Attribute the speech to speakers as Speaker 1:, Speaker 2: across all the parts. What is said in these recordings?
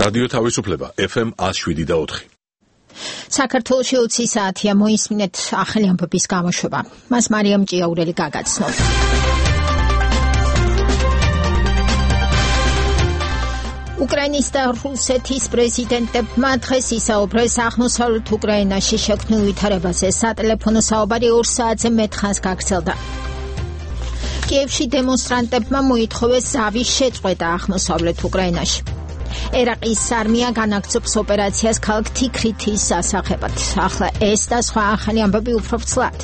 Speaker 1: რადიო თავისუფლება FM 107.4.
Speaker 2: საქართველოში 20 საათია მოისმინეთ ახალი ამბების გამოშვება. მას მარიამ ჭიაურელი გაგაცნობს. უკრაინის და რუსეთის პრეზიდენტებმა დღეს ისაუბრეს აღმოსავლეთ უკრაინაში შექმნილ ვითარებაზე. სატელეფონო საუბარი 2 საათზე მეტ ხანს გაგრძელდა. კიევში დემონსტრანტებმა მოითხოვეს ზავის შეწყვეტა აღმოსავლეთ უკრაინაში. ერაყის არმია განაგრძობს ოპერაციას ქალაქ თიქრითის სასახებად. ახლა ეს და სხვა ახალი ამბები უფრო ვრცლად.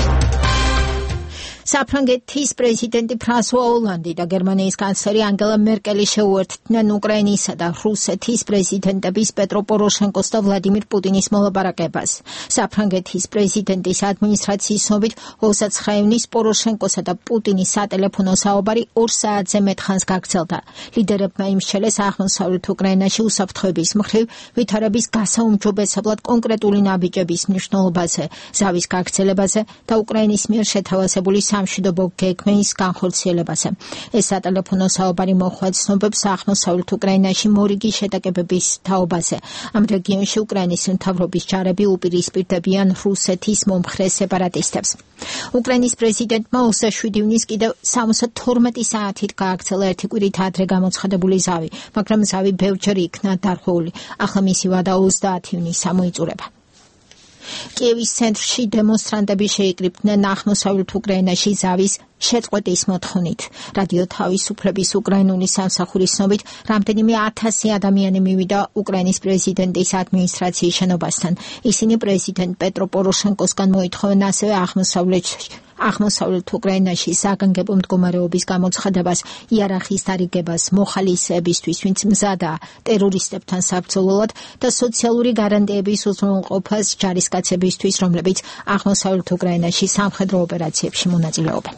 Speaker 2: საფრანგეთის პრეზიდენტი ფრანსუა ოლანდი და გერმანიის კანცლერი ანგელა მერკელი შეუერთდნენ უკრაინისა და რუსეთის პრეზიდენტების პეტრო პოროშენკოს და ვლადიმირ პუტინის მოლაპარაკებას. საფრანგეთის პრეზიდენტის ადმინისტრაციის ცნობით 29 ივნის პოროშენკოსა და პუტინის სატელეფონო საუბარი 2 საათზე მეტ ხანს გაგრძელდა. ლიდერებმა იმსჩელეს აღმოსავლეთ უკრაინაში უსაფრთხოების მხრივ ვითარების გასაუმჯობესებლად კონკრეტული ნაბიჯების მნიშვნელობაზე, ზავის გაგრძელებაზე და უკრაინის მიერ შეთავაზებული სამშვიდობო გეგმის განხორციელებაზე. ეს სატელეფონო საუბარი მოჰყვა ცნობებს აღმოსავლეთ უკრაინაში მორიგი შეტაკებების თაობაზე. ამ რეგიონში უკრაინის მთავრობის ჯარები უპირისპირდებიან რუსეთის მომხრე სეპარატისტებს. უკრაინის პრეზიდენტმა 27 ივნის კიდევ 72 საათით გააგრძელა ერთი კვირით ადრე გამოცხადებული ზავი, მაგრამ ზავი ბევრჯერ იქნა დარღვეული. ახლა მისი ვადა 30 ივნის ამოიწურება. კიევის ცენტრში დემონსტრანტები შეიკრიბნენ აღმოსავლეთ უკრაინაში ზავის შეწყვეტის მოთხოვნით. რადიო თავისუფლების უკრაინული სამსახურის ცნობით, რამდენიმე 1000 ადამიანი მივიდა უკრაინის პრეზიდენტის ადმინისტრაციის შენობასთან. ისინი პრეზიდენტ პეტრო პოროშენკოსგან მოითხოვენ ასევე აღმოსავლეთ უკრაინაში საგანგებო მდგომარეობის გამოცხადებას, იარაღის დარიგებას მოხალისეებისთვის, ვინც მზადაა ტერორისტებთან საბრძოლველად და სოციალური გარანტიების უზრუნველყოფას ჯარისკაცებისთვის, რომლებიც აღმოსავლეთ უკრაინაში სამხედრო ოპერაციებში მონაწილეობენ.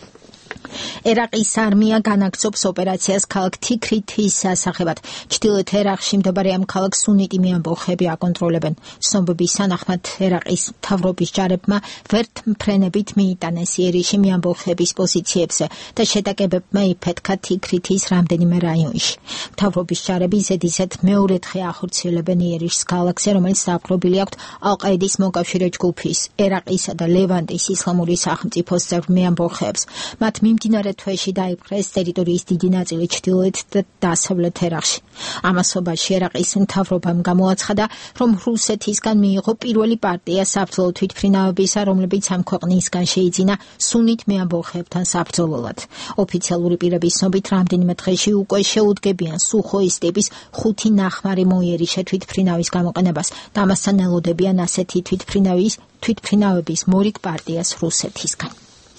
Speaker 2: ერაყის არმია განაგრძობს ოპერაციას ქალაქ თიქრითის სასახებად. ჩრდილოეთ ერაყში მდებარე ამ ქალაქს სუნიტი ამბოხები აკონტროლებენ. ცნობების თანახმად ერაყის მთავრობის ჯარებმა ვერთმფრენებით მიიტანეს იერიში ამბოხების პოზიციებზე და შეტაკებებმა იფეთქა თიქრითის რამდენიმე რაიონში. მთავრობის ჯარები ზედიზედ მეორე დღე ახორციელებენ იერიშის ქალაქზე, რომელიც დაპყრობილი აქვთ ალ-ყაიდის მოკავშირე ჯგუფის, ერაყისა და ლევანტის ისლამური სახელმწიფოს წევრ ამბოხებს. მათ მიმდინარე თვეში დაიპყრეს ტერიტორიის დიდი ნაწილი ჩრდილოეთ და დასავლეთ ერაყში. ამასობაში ერაყის მთავრობამ გამოაცხადა, რომ რუსეთისგან მიიღო პირველი პარტია საბრძოლო თვითმფრინავებისა, რომლებიც ამ ქვეყნისგან შეიძინა სუნით მეამბოხებთან საბრძოლველად. ოფიციალური პირების ცნობით, რამდენიმე დღეში უკვე შეუდგებიან სუხოის ტიპის 5 ნახმარი მოიერიშე თვითმფრინავის გამოყენებას და ამასთან ელოდებიან ასეთი თვითმფრინავების მორიგ პარტიას რუსეთისგან.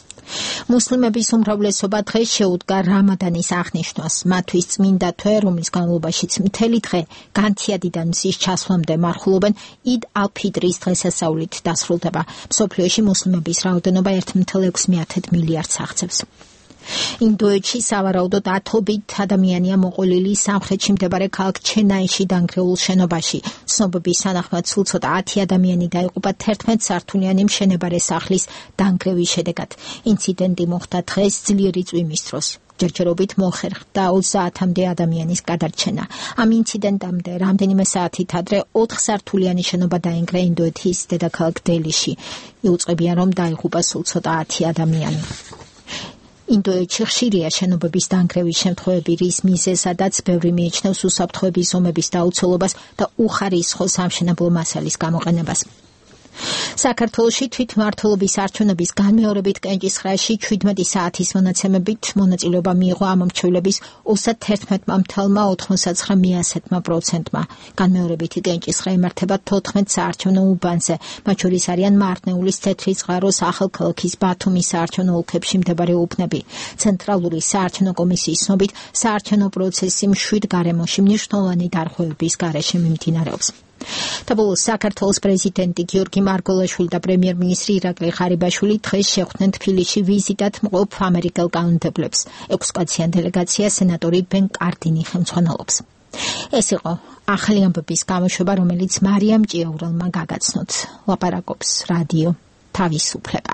Speaker 2: მუსლიმების უმრავლესობა დღეს შეუდგა რამადანის აღნიშვნას. მათთვის წმინდა თვე, რომლის განმავლობაშიც მთელი დღე განთიადიდან მზის ჩასვლამდე მარხულობენ, იდ ალ-ფიტრის დღესასწაულით დასრულდება. მსოფლიოში მუსლიმების რაოდენობა 1,6 მილიარდს აღწევს. ინდოეთში სავარაუდოდ 1000 ადამიანია მოყოლილი სამხრეთში მდებარე ქალაქ ჩენაიში დანგრეულ შენობაში. ცნობების თანახმად სულ ცოტა 10 ადამიანი დაიღუპა 11 სართულიანი მშენებარე სახლის დანგრევის შედეგად. ინციდენტი მოხდა დღეს ძლიერი წვიმის დროს. ჯერჯერობით მოხერხდა 30-მდე ადამიანის გადარჩენა. ამ ინციდენტამდე რამდენიმე საათით ადრე 4 სართულიანი შენობა დაინგრა ინდოეთის დედაქალაქ დელიში. იუწყებიან, რომ დაიღუპა სულ ცოტა 10 ადამიანი. ინდოეთში ხშირია შენობების დანგრევის შემთხვევები, რის მიზეზადაც ბევრი მიიჩნევს უსაფრთხოების ზომების დაუცველობას და უხარისხო სამშენებლო მასალის გამოყენებას. საქართველოში თვითმმართველობის არჩევნების განმეორებით კენჭისყრაში 17 საათის მონაცემებით მონაწილეობა მიიღო ამ მრჩევლების 31,99%-მა. განმეორებითი კენჭისყრა იმართება 14 საარჩევნო უბანზე, მათ შორის არიან მარნეულის, თეთრი ზღაროს, ახალქალაქის, ბათუმის საარჩევნო ოლქებში მდებარე უბნები. ცენტრალური საარჩევნო კომისიის ცნობით, საარჩევნო პროცესი მშვიდ გარემოში მნიშვნელოვანი დარღვევების გარეშე მიმდინარეობს. Tabul საქართველოს პრეზიდენტი გიორგი მარგველაშვილი და პრემიერ-მინისტრი ირაკლი ღარიბაშვილი დღეს შეხვდნენ თბილისში ვიზიტად მყოფ ამერიკელ კანონმდებლებს. 6 კაციან დელეგაცია სენატორი ბენ კარდინი ხელმძღვანელობს. ეს იყო ახალი ამბების გამოშვება, რომელიც მარიამ ჭიაურელმა გაგაცნოთ. ლაპარაკობს რადიო თავისუფლება.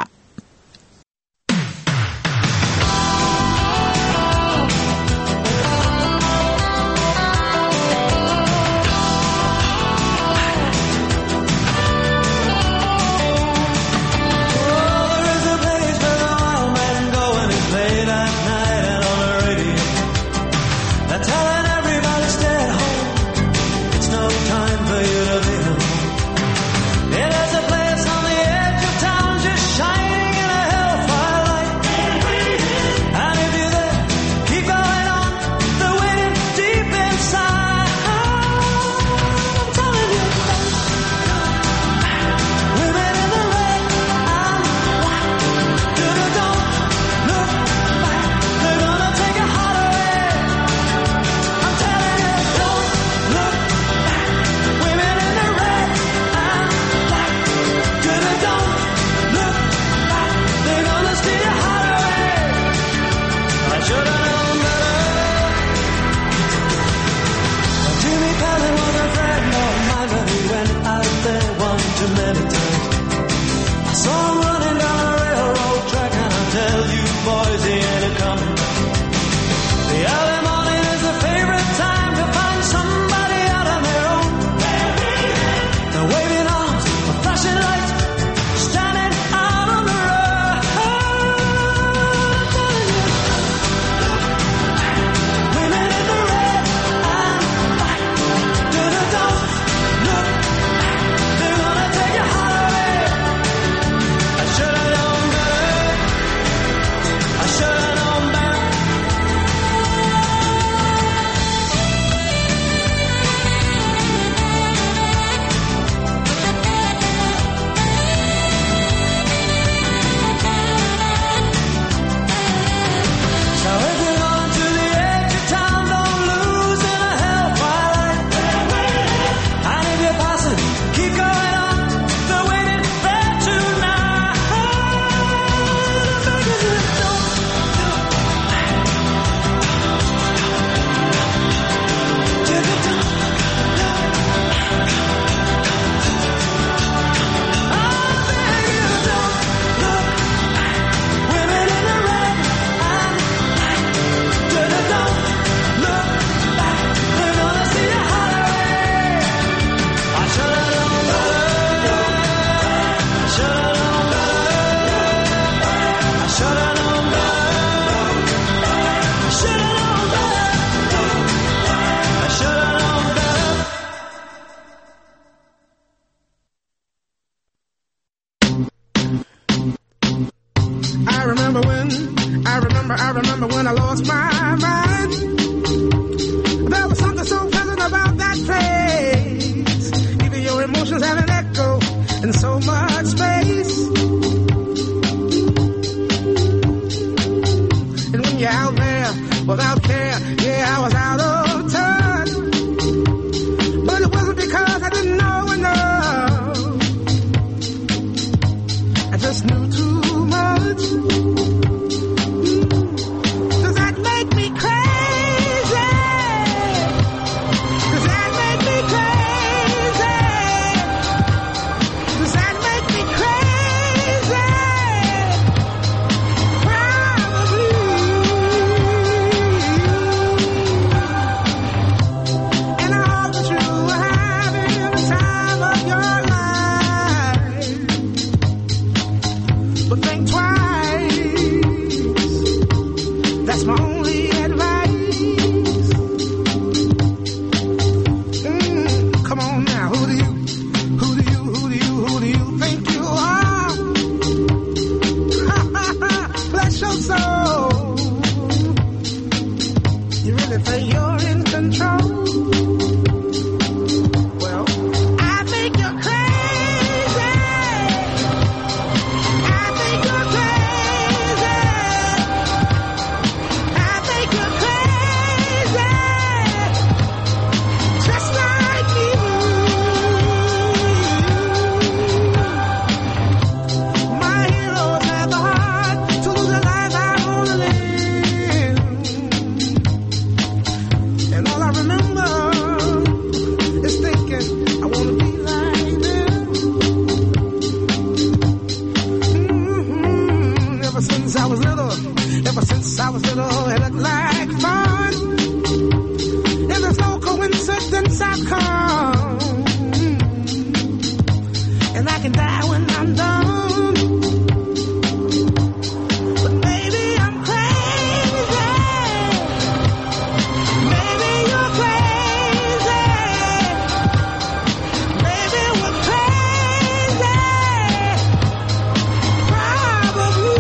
Speaker 3: I remember when I lost my mind. There was something so pleasant about that place. Even your emotions have an echo in so much space. And when you're out there without care, yeah, I was out of touch. But it wasn't because I didn't know enough. I just knew too much. Does that make me crazy? Does that make me crazy? Does that make me crazy? Probably. And I hope that you are having the time of your life. But think twice. That's my only advice. Come on now, who do you think you are? Bless your soul. You really think you're in control? Well, I think you're crazy. I think you're crazy. I think you're crazy. Just like you. My heroes had the heart to lose the life I wanna live. And all I remember is thinking I wanna be like them. Ever since I was little, it looked like fun. And there's no coincidence I've come. And I can die when I'm done. But maybe I'm crazy. Maybe you're crazy. Maybe we're crazy. Probably.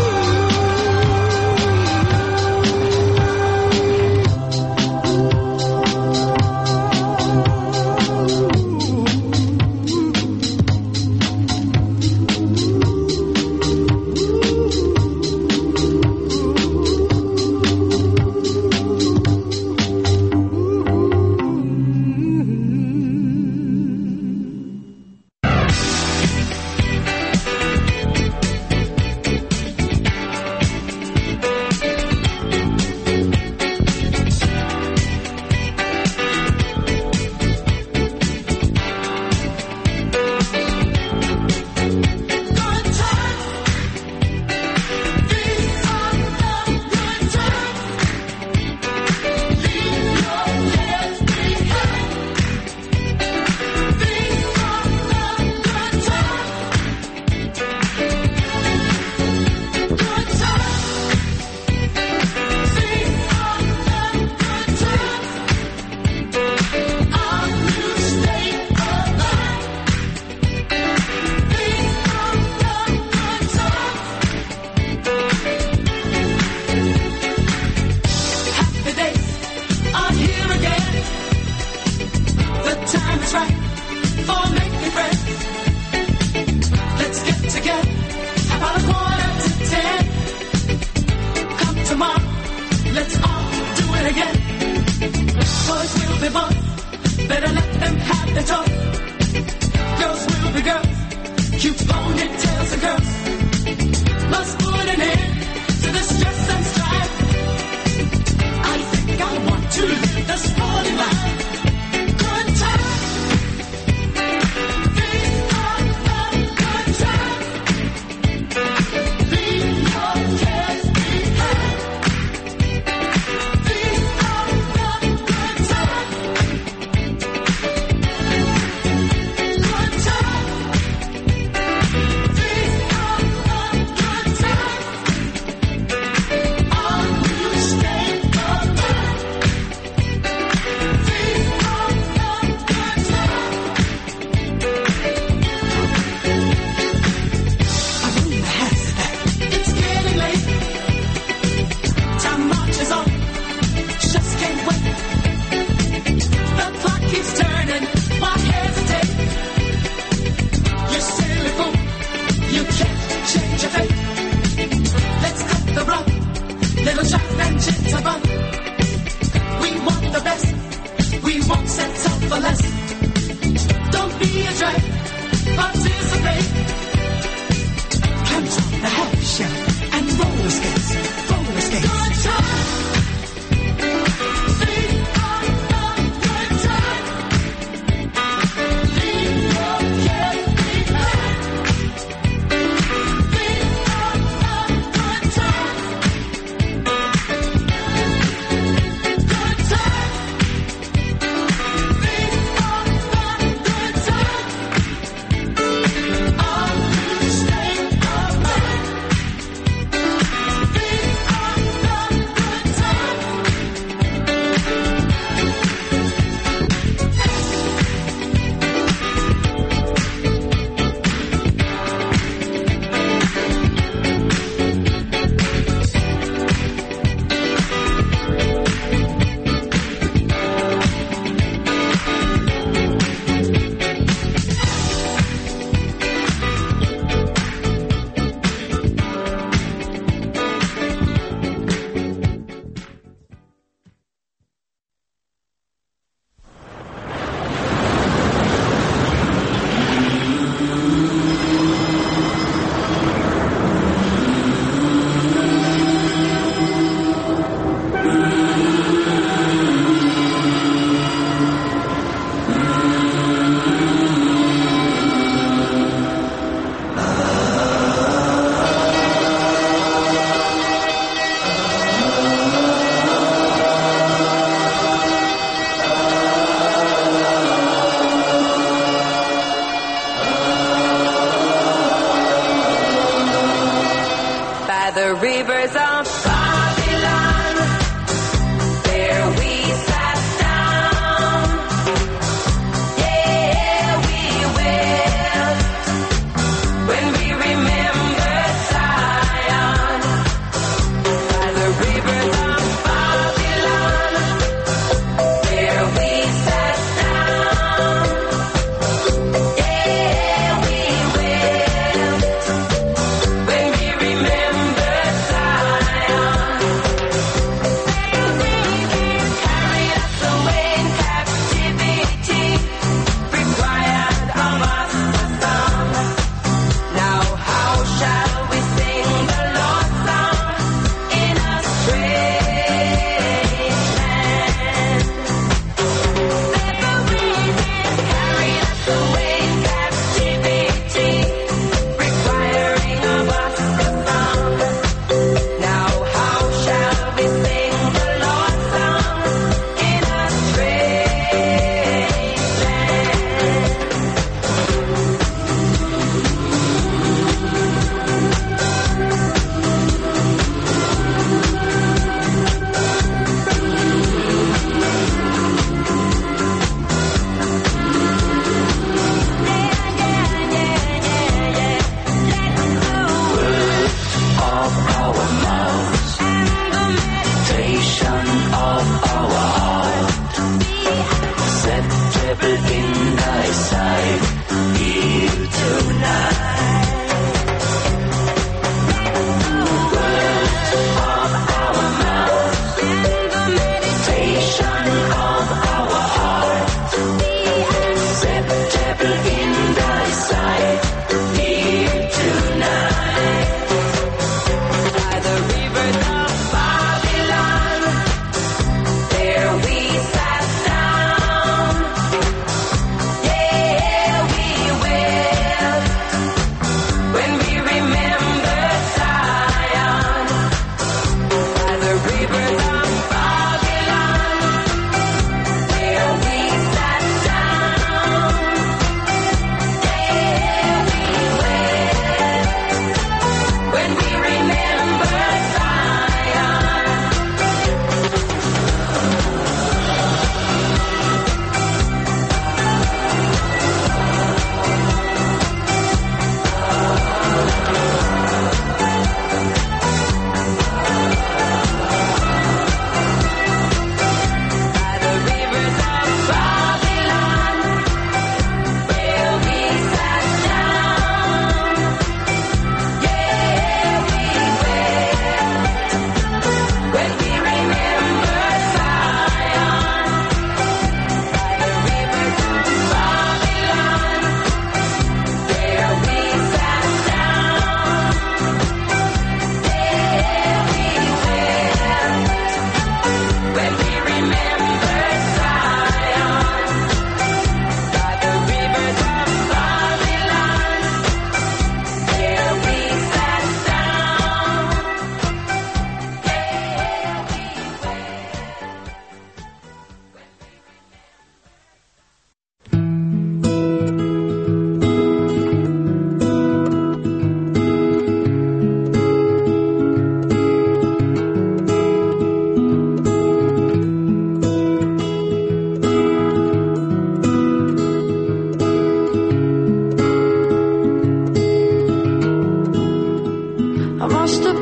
Speaker 4: to run. We want the best. We won't settle for less. Don't be a drag. Participate. Hands on the happy shell and roller skates. Roller skates. Good time.
Speaker 5: The rivers of Babylon, there we sat down. Yeah, we will, when we remember Zion. By the rivers of Babylon, there we sat down. Yeah, we will, when we remember Zion.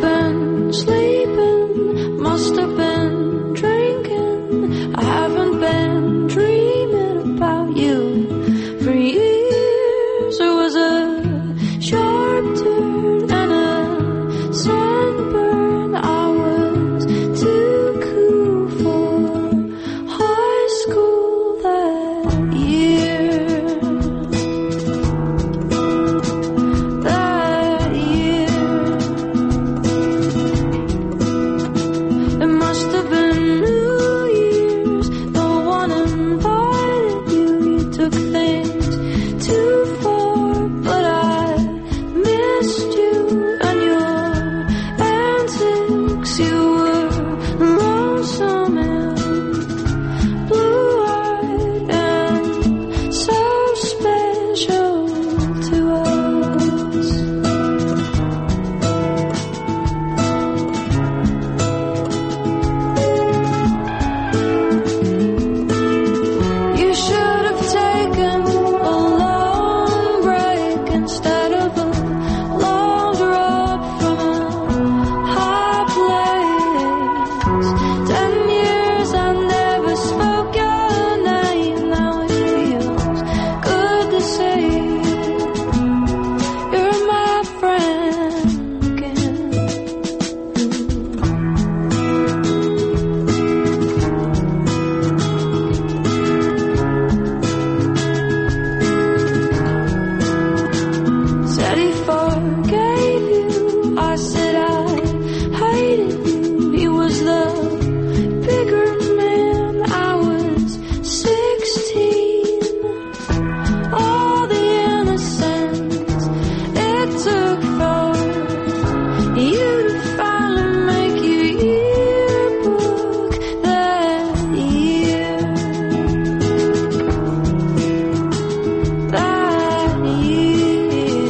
Speaker 6: been sleeping, must have been drinking. I haven't been dreaming about you for years. It was a sharp turn and a sunburn. I was too cool for high school that year. That year. It must have been New Year's. No one invited you. You took things too far, but I missed you and your antics. You were lonesome and blue-eyed and so special to us. You should have taken a long break instead of a long drop from a high place. 10 years I never spoke your name. Now it feels good to say you're my friend again. Said he forgave you. I said I hated you. He was the bigger man. I was 16. All the innocence it took for you to finally make your yearbook that year. That year.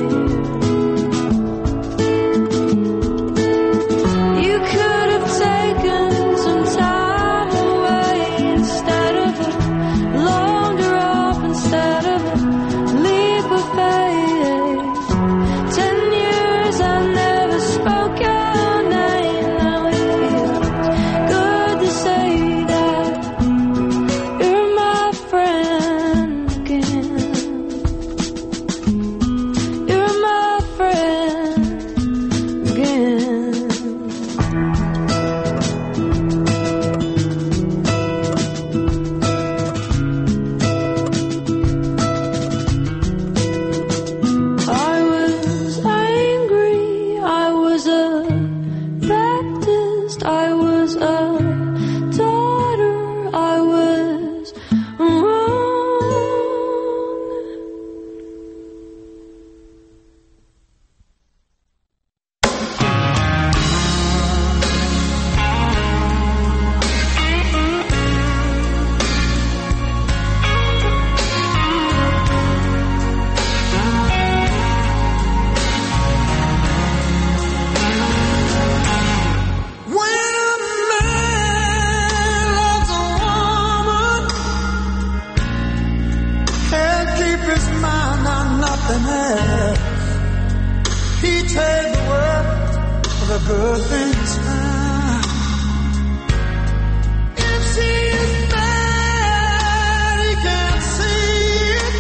Speaker 6: You could have taken some time away instead of a long drop, instead of a leap of faith. 10 years I never spoke your name. Now it feels good to say that you're my friend again. You're my friend again. I was angry, I was a Baptist, I was a daughter, I was wrong.
Speaker 3: When a man loves a woman, can't keep his mind on nothing else. He takes the world for the good things found. If she is bad, he can't see it.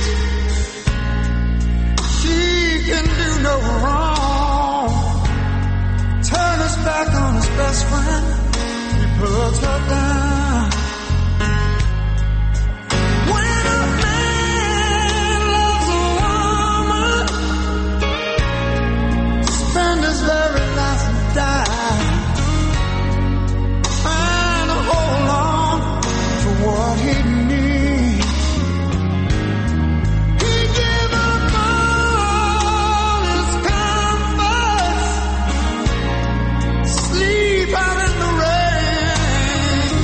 Speaker 3: She can do no wrong. Turn his back on his best friend, he puts her down. When a man loves a woman, spend his very last dime, trying to hold on to what he needs. He give up all his comforts, sleep out in the rain.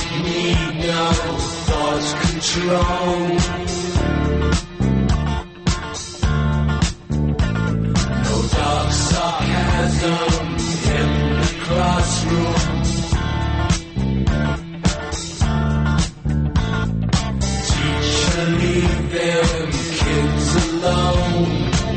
Speaker 7: need no thought control. No dark sarcasm in the classroom. Teacher, leave them kids alone.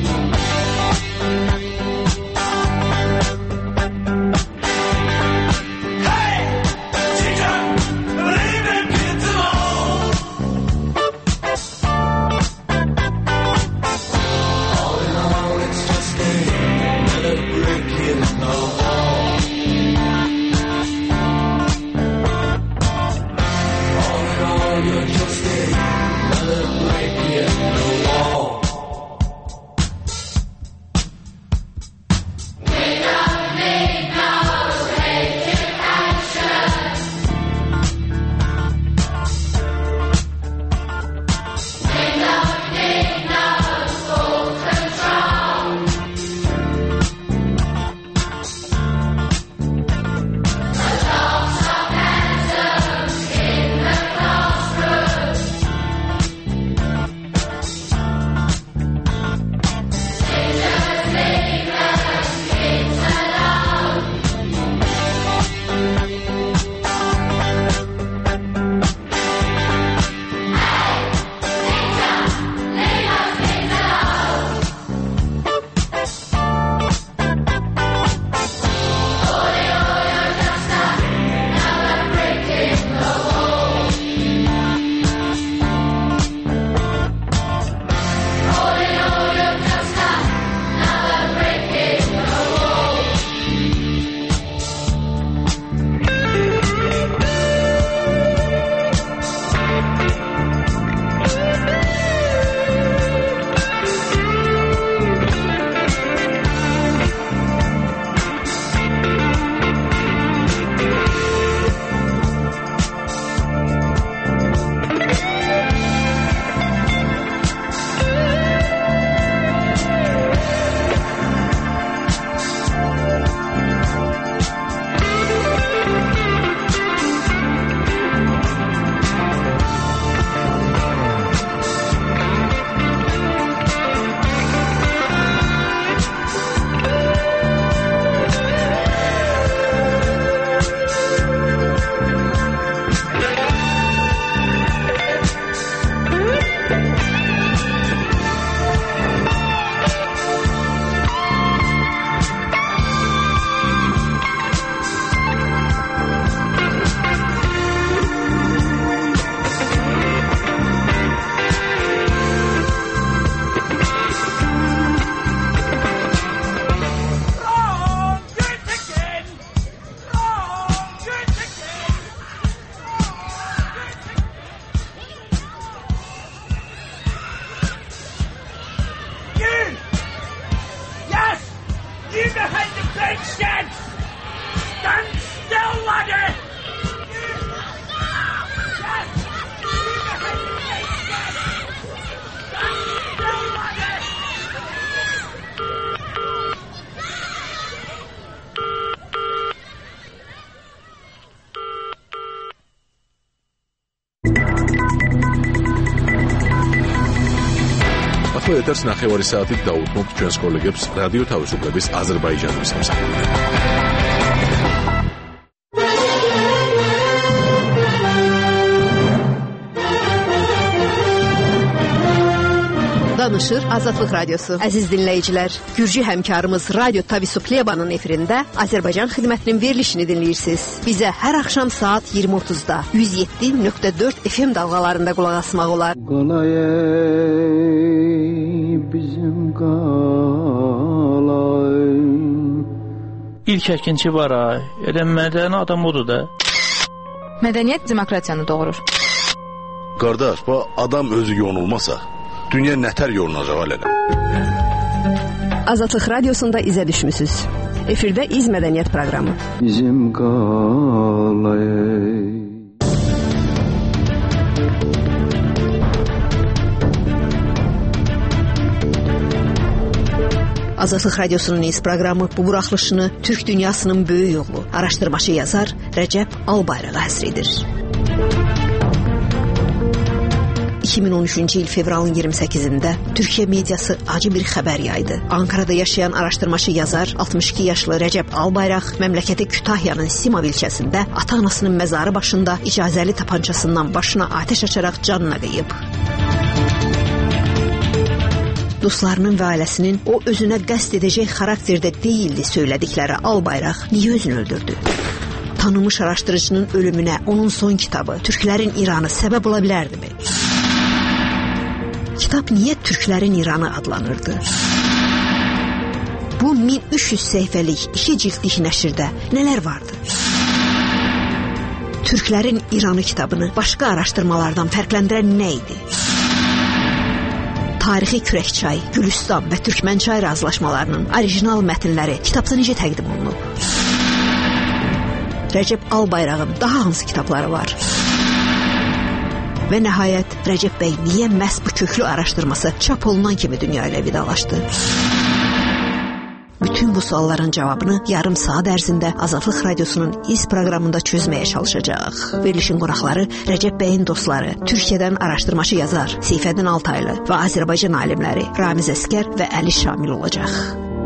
Speaker 1: ეთერს ნახევარი საათით დაუთმობთ ჩვენს კოლეგებს რადიო თავისუფლების აზერბაიჯანის სამსახურიდან.
Speaker 8: Danışır Azadlıq Radyosu. Əziz dinləyicilər, Gürcü həmkarımız Radyo Tavisuplyevanın efirində Azərbaycan xidmətinin verilişini dinləyirsiniz. Bizə hər axşam saat 20:30-da 107.4 FM dalğalarında qulaq asmaq olar.
Speaker 9: Bizim qalay.
Speaker 10: İlk əkinçi var ay. Elə mədəni adam odur da.
Speaker 11: Mədəniyyət demokratiyanı doğurur.
Speaker 1: Qardaş, bu adam özü yonulmasa, dünya nətər yorulacaq hələ?
Speaker 8: Azadlıq Radiosunda izə düşmüsüz. Efirdə İz Mədəniyyət proqramı.
Speaker 9: Bizim qalay.
Speaker 8: Azadlıq Radiosunun İz proqramı bu buraxılışını Türk dünyasının böyük oğlu, araşdırmaçı yazar Rəcəb Albayrağa həsr edir. 2013-cü il fevralın 28-də Türkiyə mediası acı bir xəbər yaydı. Ankarada yaşayan araşdırmaçı yazar 62 yaşlı Rəcəb Albayraq məmləkəti Kütahyanın Simav ilçəsində ata-anasının məzarı başında icazəli tapançasından başına atəş açaraq canına qıyıb. Dostlarının və ailəsinin o özünə qəsd edəcək xarakterdə deyildi söylədikləri Albayraq niyə özünü öldürdü? Tanınmış araşdırıcının ölümünə onun son kitabı Türklərin İranı səbəb ola bilərdimi? Kitab niyə Türklərin İranı adlanırdı? Bu 1300 səhifəlik 2 cildlik nəşrdə nələr vardı? Türklərin İranı kitabını başqa araşdırmalardan fərqləndirən nə idi? Tarixi Kürəkçay, Gülüstan və Türkmənçay razılaşmalarının orijinal mətnləri kitabda necə təqdim olunub? Rəcəb Albayrağın daha hansı kitabları var? Və nəhayət Rəcəb bəy niyə məhz bu köklü araşdırması çap olunan kimi dünya ilə vidalaşdı? Bütün bu sualların cavabını yarım saat ərzində Azadlıq Radiosunun iz proqramında çözməyə çalışacaq. Verilişin qonaqları Rəcəb bəyin dostları, Türkiyədən araşdırmaçı yazar Seyfəddin Altaylı və Azərbaycan alimləri Ramiz Əskər və Əli Şamil olacaq.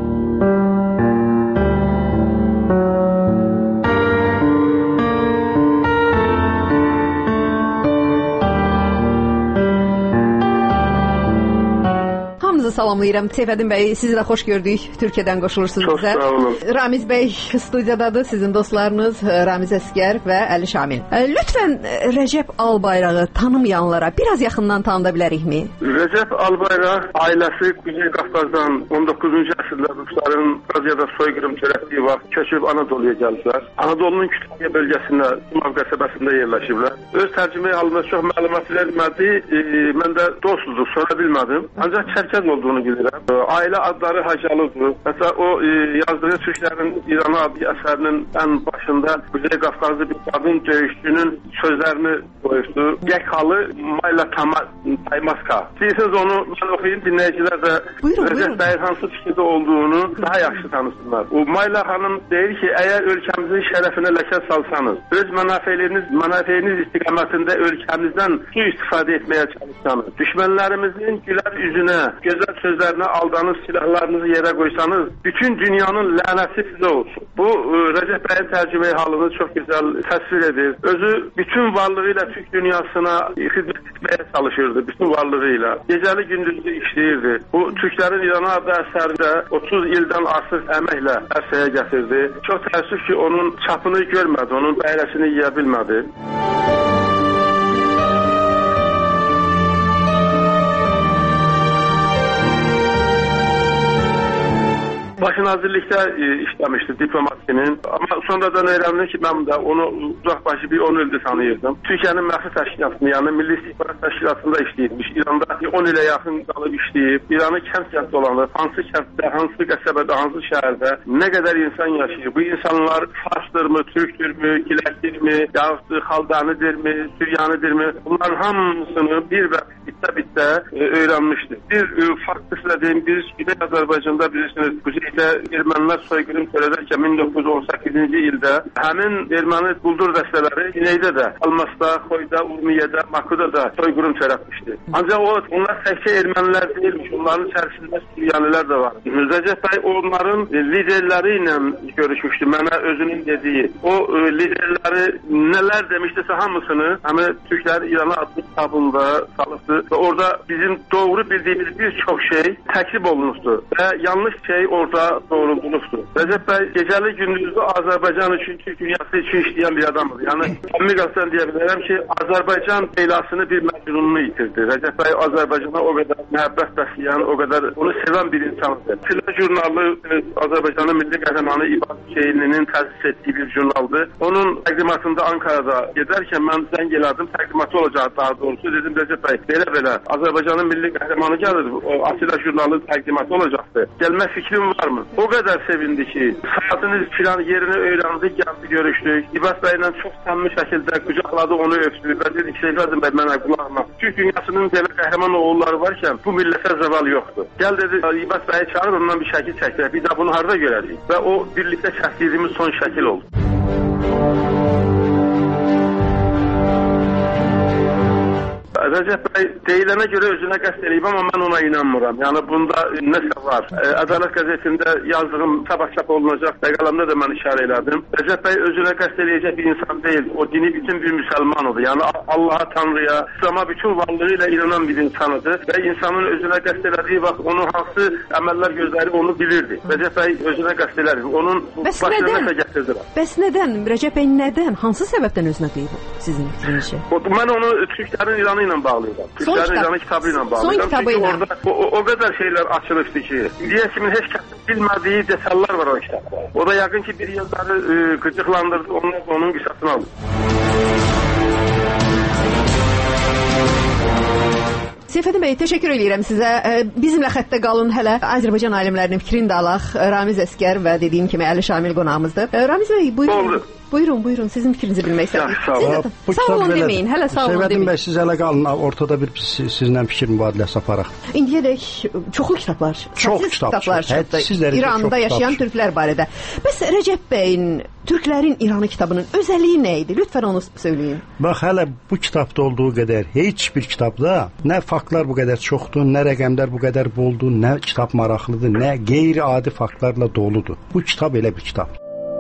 Speaker 8: Salamlayıram. Seyfəddin bəy, sizi də xoş gördük. Türkiyədən qoşulursunuz bizə.
Speaker 12: Çox sağ olun.
Speaker 8: Ramiz bəy studiyadadır, sizin dostlarınız Ramiz Əskər və Əli Şamil. Lütfən Rəcəb Albayrağı tanımayanlara biraz yaxından tanıda bilərikmi?
Speaker 12: Rəcəb Albayraq ailəsi Kuzey Qafqazdan 19-cu əsrdə Rusların Aziyada soyqırım törətdiyi vaxt köçüb Anadoluya gəldilər. Anadolunun Kütahya bölgəsində Simav qəsəbəsində yerləşiblər. Öz tərcüməyi halında çox məlumat vermədi. Mən də dostluq sonra bilmədim. Ancaq Çərkəz olduğunu bilirəm. Ailə adları Hacalıdır. Mesela o yazdığı Türklərin İranı adlı əsərinin ən başında Kuzey Qafqazlı bir qadın döyüşçünün sözlərini qoyuşdu. Yekalı Mayla Taymaska. Siz onu mən oxuyayım, dinləyicilər də Rəcəb bəyin hansı fikirdə olduğunu daha yaxşı tanısınlar. O Mayla xanım deyir ki, əgər ölkəmizin şərəfinə ləkə salsanız, öz mənafeyiniz istiqamətində ölkəmizdən su istifadə etməyə çalışsanız, düşmənlərimizin gülər üzünə, gözəl sözlərinə aldanıb silahlarınızı yerə qoysanız, bütün dünyanın lənəti sizə olsun. Bu Rəcəb bəyin tərcüməyi halını çox gözəl təsvir edir. Özü bütün varlığı ilə Türk dünyasına xidmət etməyə çalışırdı, bütün varlığı ilə. Gecəli gündüzlü işləyirdi. Bu Türklərin İranı adlı əsərində 30 ildən artıq əməklə ərsəyə gətirdi. Çox təəssüf ki, onun çapını görmədi, onun bəyrəsini yiyə bilmədi. Başı nazirlikdə işləmişdi diplomatinin. Amma sonradan öyrəndim ki, mən də onu uzaqbaşı bir 10 ildir tanıyırdım. Türkiyənin məxfi təşkilatını, yəni Milli İstihbarat Təşkilatında işləyirmiş. İranda 10 ilə yaxın qalıb işləyib. İranı kənd dolanır. Hansı kənddə, hansı qəsəbədə, hansı şəhərdə nə qədər insan yaşayır? Bu insanlar Farsdırmı, Türkdürmü, Giləkdirmi, yaxud Xaldanidirmi, Süryanidirmi? Bunların hamısını bir və bitdə öyrənmişdi. Bir farklı sizə deyim, biz Güney Azərbaycanda bilirsiniz, ermənilər soyqırım törədərkən 1918-ci ildə həmin erməni quldur dəstələri Güneydə də, Almasda, Xoyda, Urmiyədə, Makuda da soyqırım törətmişdi. Ancaq onlar təkcə ermənilər deyilmiş, onların içərisində Süryanilər də var. Rəcəb bəy onların liderləri ilə görüşmüşdü, mənə özünün dediyi. O liderləri nələr demişdisə hamısını həmin Türklər İranı adlı kitabında salıbdı və orada bizim doğru bildiyimiz bir çox şey təklif olunmuşdu və yanlış şey orada doğrulmuşdur. Rəcəb bəy gecəli gündüzlü Azərbaycan üçün, Türk dünyası üçün işləyən bir adamdır. Yəni, əmmiqasından deyə bilərəm ki, Azərbaycan beylasını bir məcnununu itirdi. Rəcəb bəy Azərbaycana o qədər məhəbbət bəsləyən, o qədər onu sevən bir insandır. Filə jurnalı Azərbaycanın milli qəhrəmanı İbad Hüseyninin təsis etdiyi bir jurnaldır. Onun təqdimatında Ankara'da gedərkən mən zəng elədim, təqdimatı olacaq daha doğrusu. Dedim, Rəcəb bəy, belə Azərbaycanın milli qəhrəmanı gəlir, o Atilla jurnalı təqdimatı olacaqdır. Gəlmə fikrim varmı? O qədər sevindi ki, saatını filan yerini öyrəndik, gəldi, görüşdük. İbad bəylə çox səmimi şəkildə qucaqladı, onu öpdü və dedi ki, Seyfəddin bəy mənə qulağına. Türk dünyasının belə qəhrəman oğulları varkən bu millətə zəval yoxdur. Gəl dedi, İbad bəyi çağır, ondan bir şəkil çəkdirək. Bir də bunu harada görəcəyik? Və o birlikdə çəkdiyimiz son şəkil oldu. Rəcəb bəy deyilənə görə özünə qəsd eləyib, amma mən ona inanmıram. Yəni bunda nəsə var. Ədalət qəzetində yazdığım sabah çap olunacaq məqaləmdə də mən işarə elədim. Rəcəb bəy özünə qəsd eləyəcək bir insan deyil. O dini bütün bir müsəlman odur. Yəni Allaha, Tanrıya, İslam'a bütün varlığı ilə inanan bir insanıdır və insanın özünə qəsd elədiyi vaxt onun hansı əməllər gözləri onu bilirdi. Rəcəb bəy özünə qəsd elədi. Onun başına nəsə gətirdi.
Speaker 8: Bəs nədən? Rəcəb bəy nədən? Hansı səbəbdən özünə qıyıb sizin fikrinizcə?
Speaker 12: Mən onu Türklərin İranı ilə bağlayıram. Türklərin İranı kitabı ilə bağlayıram.
Speaker 8: Son kitabı ilə.
Speaker 12: O qədər şeylər açılıbdır ki, indiyə kimin heç kəsin bilmədiyi detallar var o kitabda. O da yəqin ki bir yazarı qıcıqlandırdı, onun qisasını aldı.
Speaker 8: Seyfəddin bəy, təşəkkür edirəm sizə. Bizimlə xəttə qalın hələ. Azərbaycan alimlərinin fikrini də alaq. Ramiz Əskər və dediyim kimi Əli Şamil qonağımızdır. Ramiz bəy, buyurun. Buyurun, sizin fikrinizi bilmək istədim. Sağ olun deməyin, hələ sağ olun deməyin.
Speaker 13: Seyfəddin bəy, siz hələ qalın, ortada bir sizlə fikir mübadiləsi aparaq.
Speaker 8: İndiyədək çoxlu kitablar,
Speaker 13: çox kitablar
Speaker 8: çıxdı. İranda yaşayan türklər barədə. Bəs Rəcəb bəyin Türklərin İranı kitabının özəlliyi nə idi? Lütfən onu söyləyin.
Speaker 13: Bax, hələ bu kitabda olduğu qədər heç bir kitabda nə faktlar bu qədər çoxdur, nə rəqəmlər bu qədər boldur, nə kitab maraqlıdır, nə qeyri-adi faktlarla doludur. Bu kitab elə bir kitab.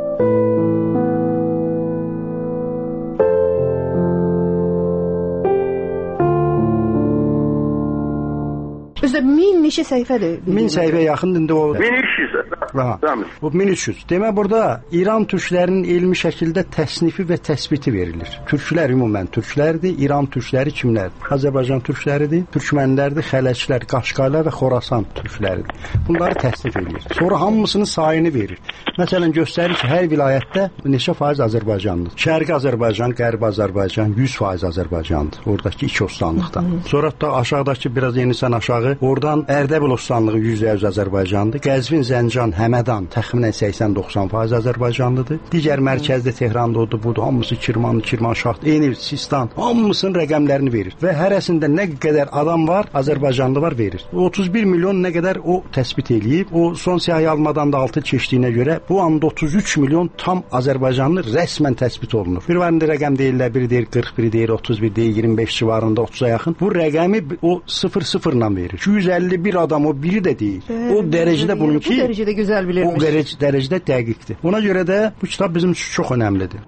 Speaker 8: Özdə 1000 neçə səhifədir?
Speaker 13: 1000 səhifə yaxındır indi o.
Speaker 12: 1300.
Speaker 13: Bu 1300. Demək burada İran türklərinin elmi şəkildə təsnifi və təsbiti verilir. Türklər ümumən türklərdir, İran türkləri kimlərdir? Azərbaycan türkləridir, türkmənlərdir, xələclər, Qaşqaylar və Xorasan türkləridir. Bunları təsnif edir. Sonra hamısının sayını verir. Məsələn, göstərir ki, hər vilayətdə neçə faiz Azərbaycanlıdır. Şərqi Azərbaycan, Qərbi Azərbaycan 100% Azərbaycandır. Oradakı iki ostanlıqdan. Sonra da aşağıdakı biraz yenisən aşağı, oradan Ərdəbil ostanlığı 100% Azərbaycandır. Qəzvin, Zəncan, Həmədan təxminən 80-90% Azərbaycanlıdır. Digər mərkəzdə Tehranda odur, budur, hamısı Kirmanşah, Eynir, Sistan, hamısının rəqəmlərini verir. Və hərəsində nə qədər adam var, Azərbaycanlı var, verir. 31 milyon nə qədər o təsbit eləyib. O son siyahı almadan da 6 keçdiyinə görə bu anda 33 milyon tam Azərbaycanlı rəsmən təsbit olunur. Bir varında rəqəm deyirlər, biri deyir 40, biri deyir 31, deyir 25 civarında, 30-a yaxın. Bu rəqəmi o 0-0 ilə verir. 251 adam o biri də deyir. O dərəcədə bununki
Speaker 8: bu dərəcədə gözəl bilirmiş.
Speaker 13: O dərəcədə dəqiqdir. Ona görə də bu kitab bizim üçün çox önəmlidir.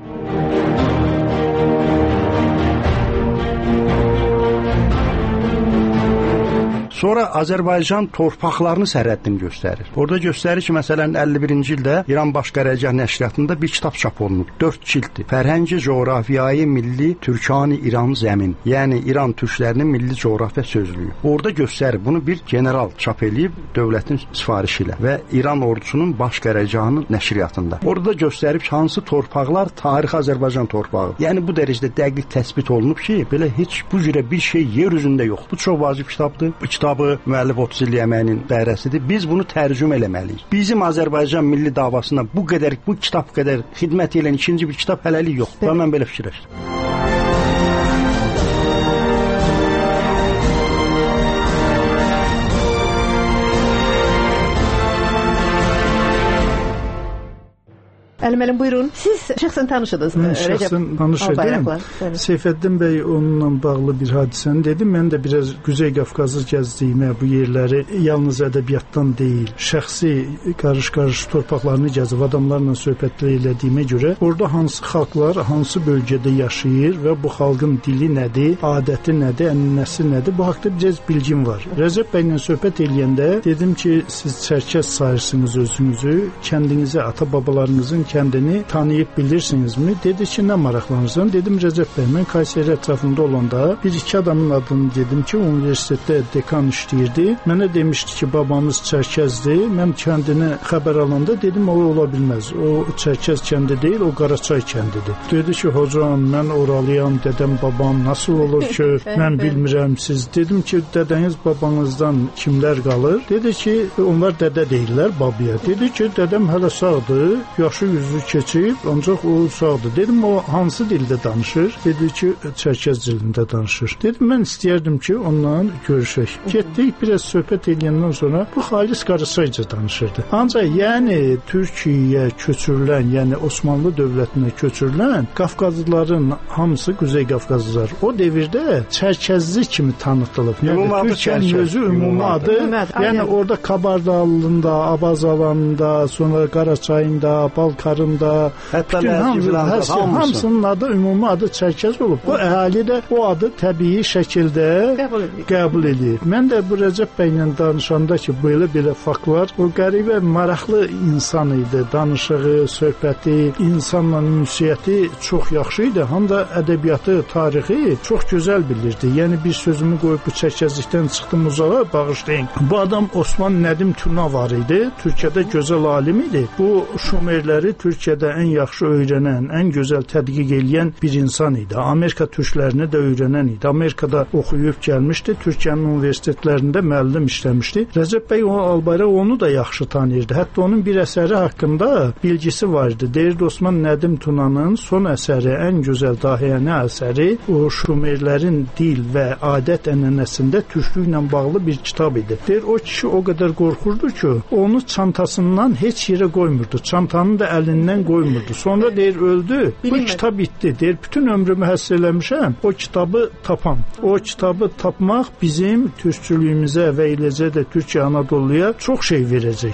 Speaker 13: Sonra Azərbaycan torpaqlarını sərhəddini göstərir. Orada göstərir ki, məsələn 51-ci ildə İran Baş Qərargah nəşriyyatında bir kitab çap olunub. 4 cilddir. Fərhəngi coğrafiyayı milli Türkani İran zəmin. Yəni İran türklərinin milli coğrafiya sözlüyü. Orada göstərir. Bunu bir general çap eləyib dövlətin sifarişi ilə və İran ordusunun Baş Qərargahının nəşriyyatında. Orada göstərib ki, hansı torpaqlar tarixi Azərbaycan torpağı. Yəni bu dərəcədə dəqiq təsbit olunub ki, belə heç bu cürə bir şey yer üzündə yox. Bu çox vacib kitabdır. Bu kitabı müəllif 30 il əməyinin bəhrəsidir. Biz bunu tərcümə eləməliyik. Bizim Azərbaycan milli davasına bu kitab qədər xidmət edən ikinci bir kitab hələlik yoxdur. Və mən belə fikirləşdim.
Speaker 8: Əlim, buyurun. Siz şəxsən tanışıdınız mı?
Speaker 14: Mən şəxsən tanış edim. Seyfəddin bəy onunla bağlı bir hadisəni dedi. Mən də biraz Quzey Qafqazı gəzdiyimə, bu yerləri yalnız ədəbiyyatdan deyil, şəxsi qarış-qarış torpaqlarını gəzib adamlarla söhbətlər elədiyimə görə, orada hansı xalqlar, hansı bölgədə yaşayır və bu xalqın dili nədir, adəti nədir, ənənəsi nədir, bu haqda biraz bilgim var. Rəcəb bəylə söhbət eləyəndə dedim ki, siz çərkəz sayırsınız özünüzü, kəndinizi, ata-babalarınızın kəndini tanıyıb bilirsinizmi? Dedi ki, nə maraqlanırsan? Dedim, Rəcəb bəy, mən Kayseri ətrafında olanda bir-iki adamın adını dedim ki, universitetdə dekan işləyirdi. Mənə demişdi ki, babamız Çərkəzdir. Mən kəndini xəbər alanda dedim, o ola bilməz. O Çərkəz kəndi deyil, o Qaraçay kəndidir. Dedi ki, hocam, mən oralıyam, dədəm, babam, nasıl olur ki, mən bilmirəm siz. Dedim ki, dədəniz, babanızdan kimlər qalır? Dedi ki, onlar dədə deyirlər babaya. Dedi ki, dədəm hələ sağdır, yaşı 100 kursu keçib, ancaq o uşaqdır. Dedim, o hansı dildə danışır? Dedi ki, Çərkəz dilində danışır. Dedim, mən istəyərdim ki, onunla görüşək. Getdik, biraz söhbət edəndən sonra bu xalis qarısayca danışırdı. Ancaq yəni Türkiyəyə köçürülən, yəni Osmanlı dövlətinə köçürülən Qafqazlıların hamısı Quzey Qafqazlılar. O devirdə Çərkəzli kimi tanıtılıb. Yəni Türkiyənin özü ümumi adı. Yəni orada Kabardalında, Abazalanında, sonra Qaraçayında, Balkarında, hamısının adı ümumi adı Çərkəz olub. Bu əhali də o adı təbii şəkildə qəbul edir. Mən də bu Rəcəb bəylə danışanda ki, belə faktlar, o qəribə, maraqlı insan idi. Danışığı, söhbəti, insanla ünsiyyəti çox yaxşı idi. Həm də ədəbiyyatı, tarixi çox gözəl bilirdi. Yəni bir sözümü qoyub bu Çərkəzlikdən çıxdım uzağa, bağışlayın. Bu adam Osman Nədim Tuna var idi. Türkiyədə gözəl alim idi. Bu Şumerləri Türkiyədə ən yaxşı öyrənən, ən gözəl tədqiq edən bir insan idi. Amerika türklərini də öyrənən idi. Amerikada oxuyub gəlmişdi. Türkiyənin universitetlərində müəllim işləmişdi. Rəcəb bəy Albayrak onu da yaxşı tanıyırdı. Hətta onun bir əsəri haqqında bilgisi var idi. Deyirdi, Osman Nədim Tunanın son əsəri, ən gözəl dahiyəni əsəri o Şumerlərin dil və adət ənənəsində türklüklə bağlı bir kitab idi. Deyir, o kişi o qədər qorxurdu ki, onu çantasından heç yerə qoymurdu. Çantanı da əlindən qoymurdu. Sonra deyir, öldü. Bu kitab bitdi. Deyir, bütün ömrümü həsr eləmişəm o kitabı tapam. O kitabı tapmaq bizim türkçülüyümüzə və eləcə də Türkiyə Anadoluya çox şey verəcək.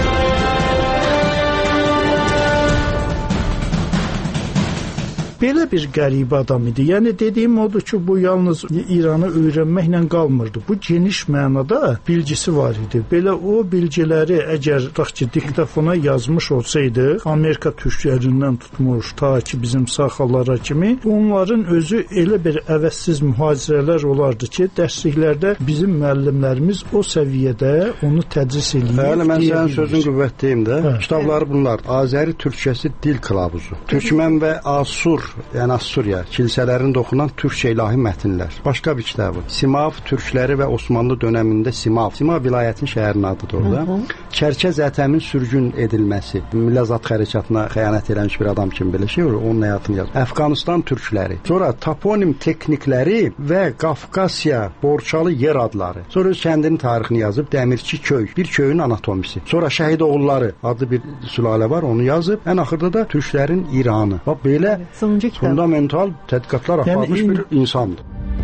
Speaker 14: Belə bir qəribə adam idi. Yəni dediyim odur ki, bu yalnız İranı öyrənməklə qalmırdı. Bu geniş mənada bilgisi var idi. Belə o bilgiləri əgər tutaq ki, diktafona yazmış olsaydı, Amerika türklərindən tutmuş ta ki bizim saxalara kimi, onların özü elə bir əvəzsiz mühazirələr olardı ki, dərsliklərdə bizim müəllimlərimiz o səviyyədə onu tədris eləyir.
Speaker 13: Bəli, mən sənin sözün qüvvətliyim də. Kitabları bunlar. Azəri Türkçəsi dil kılavuzu. Türkmən və Asur, yəni Assuriya kilsələrində oxunan türkçə ilahi mətnlər. Başqa bir kitabı. Simav türkləri və Osmanlı dövründə Simav vilayətin şəhərinin adıdır orada. Çərkəz ətəmin sürgün edilməsi. Milli Azadlıq hərəkatına xəyanət eləmiş bir adam kimi belə şey olur. Onun həyatını yazır. Əfqanistan türkləri. Sonra toponim texnikləri və Qafqasiya Borçalı yer adları. Sonra öz kəndinin tarixini yazıb. Dəmirçi köy, bir köyün anatomisi. Sonra Şəhid oğulları adlı bir sülalə var, onu yazıb. Ən axırda da türklərin İranı. Bax belə fundamental tədqiqatlar aparmış bir insandır.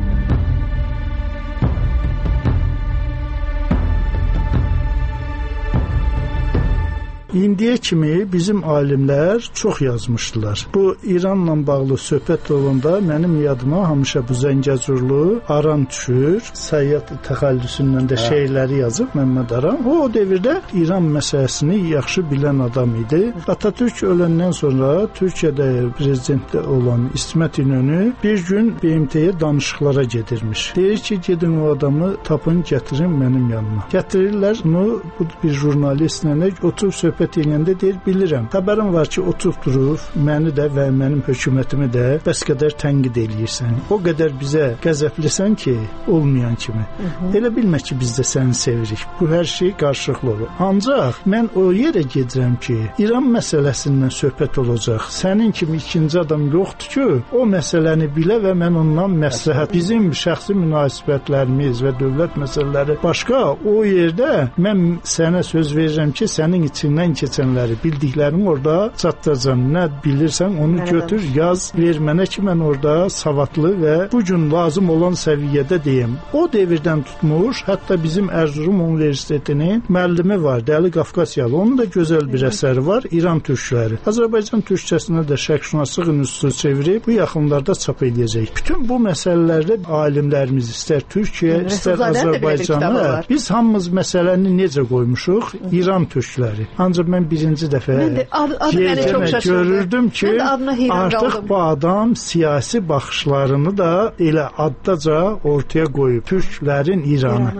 Speaker 14: İndiyə kimi bizim alimlər çox yazmışdılar. Bu İranla bağlı söhbət olanda mənim yadıma həmişə bu Zəngəzurlu Aran düşür. Səyyad təxəllüsündən də şeirləri yazıb Məmməd Aran. O devirdə İran məsələsini yaxşı bilən adam idi. Atatürk öləndən sonra Türkiyədə prezident olan İsmət İnönü bir gün BMT-yə danışıqlara gedirmiş. Deyir ki, gedin o adamı tapın, gətirin mənim yanıma. Gətirirlər, onu bu bir jurnalistlə oturub söhbət edəndə deyir, bilirəm. Xəbərim var ki, oturub durub məni də və mənim hökumətimi də bəs qədər tənqid eləyirsən. O qədər bizə qəzəblisən ki, olmayan kimi. Elə bilmə ki, biz də səni sevirik. Bu hər şey qarşılıqlı olur. Ancaq mən o yerə gedirəm ki, İran məsələsindən söhbət olacaq. Sənin kimi ikinci adam yoxdur ki, o məsələni bilə və mən ondan məsləhət. Bizim şəxsi münasibətlərimiz və dövlət məsələləri başqa. O yerdə mən sənə söz verirəm ki, sənin içindən keçənləri, bildiklərimi orada çatdıracam. Nə bilirsən onu götür, yaz, ver mənə ki, mən orada savadlı və bu gün lazım olan səviyyədə deyim. O devirdən tutmuş, hətta bizim Erzurum Universitetinin müəllimi var, Dəli Qafqasiyalı. Onun da gözəl bir əsəri var, İran türkləri. Azərbaycan türkçəsinə də Şərqşünaslıq İnstitutu çevirib, bu yaxınlarda çap edəcək. Bütün bu məsələlərdə alimlərimiz istər Türkiyə, istər Azərbaycanı, biz hamımız məsələni necə qoymuşuq? İran türkləri. Ancaq mən birinci dəfə görürdüm ki, artıq bu adam siyasi baxışlarını da elə addaca ortaya qoyub. Türklərin İranı.